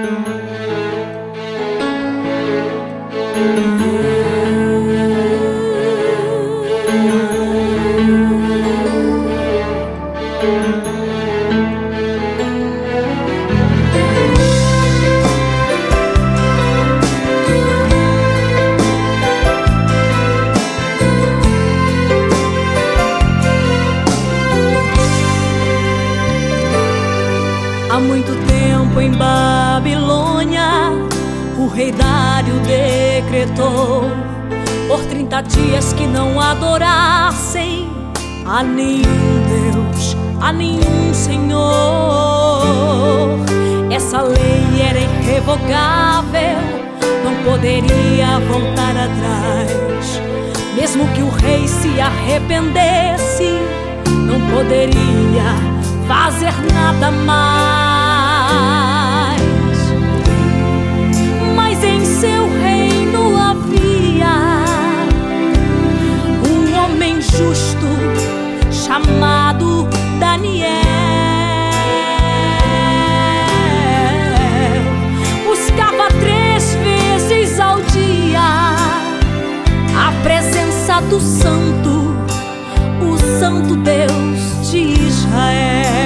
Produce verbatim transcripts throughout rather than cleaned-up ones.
Há muito tempo em Babilônia, o rei Dário decretou por trinta dias que não adorassem a nenhum Deus, a nenhum Senhor. Essa lei era irrevogável, não poderia voltar atrás. Mesmo que o rei se arrependesse, não poderia fazer nada mais. Mas em seu reino havia um homem justo chamado Daniel. Buscava três vezes ao dia a presença do Santo, o Santo Deus de Israel.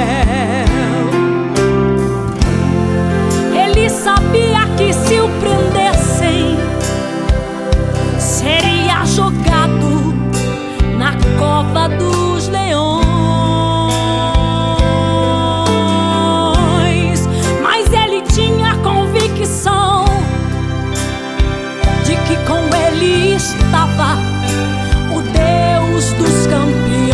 Ele sabia que se o prendessem, seria jogado na cova dos leões. Mas ele tinha convicção de que com ele estava o Deus dos campeões.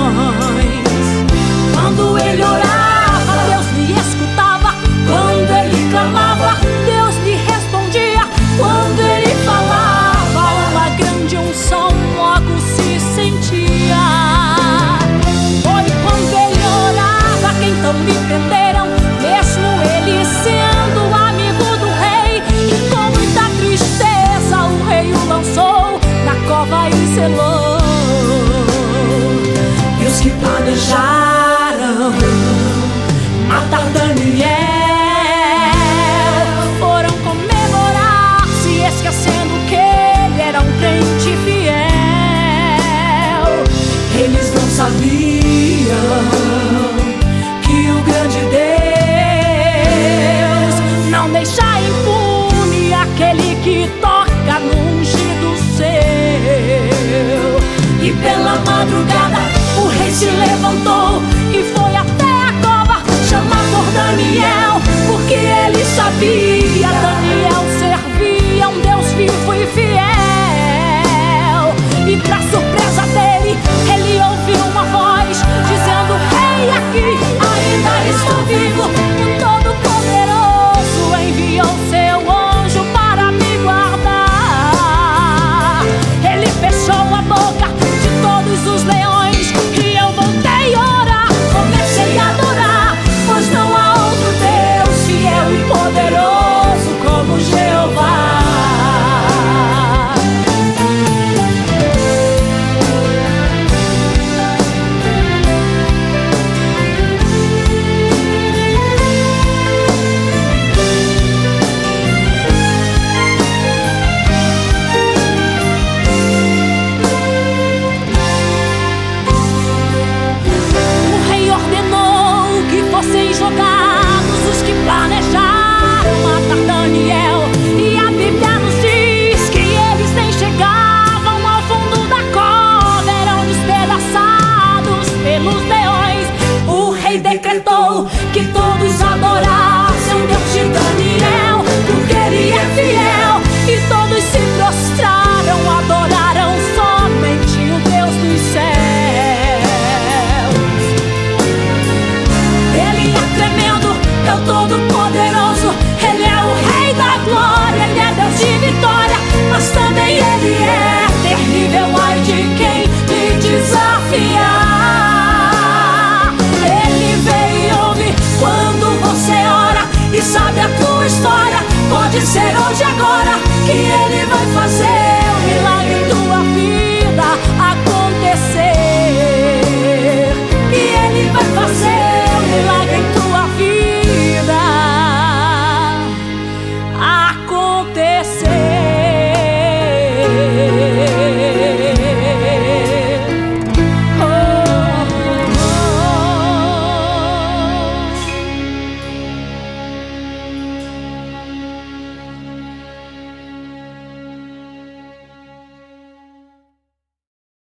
Quando ele orava, Deus lhe escutava. Quando ele clamava, Deus lhe respondia. Quando ele falava, uma grande unção logo se sentia. Foi quando ele orava que então lhe prenderam, mesmo ele sendo amigo do rei. E com muita tristeza o rei o lançou na cova e selou. E os que planejaram matar Daniel foram comemorar, se esquecendo que ele era um crente fiel. Eles não sabiam que o grande Deus não deixa impune aquele que toca no ungido seu. E pela madrugada o rei se levantou e foi até a cova chamar por Daniel, porque ele sabia, Daniel servia um Deus vivo e fiel. E pra surpresa dele, ele ouviu uma voz dizendo: rei, aqui ainda estou vivo. O Todo-Poderoso enviou seu anjo para me guardar. Ele fechou a boca de todos os leões e eu voltei a orar. Comecei a adorar, pois não há outro Deus fiel e poderoso como Jeová. Jogados os que planejaram matar Daniel, e a Bíblia nos diz que eles nem chegavam ao fundo da cova, eram despedaçados pelos leões. O rei decretou que todos adorassem o Deus de Daniel, porque ele é fiel, e todos se prostraram, adoraram somente o Deus dos céus. É o Todo-Poderoso, ele é o Rei da Glória, ele é Deus de vitória, mas também ele é terrível, ai de quem lhe desafiar. Ele vê e ouve quando você ora e sabe a tua história. Pode ser hoje, agora, que ele vai fazer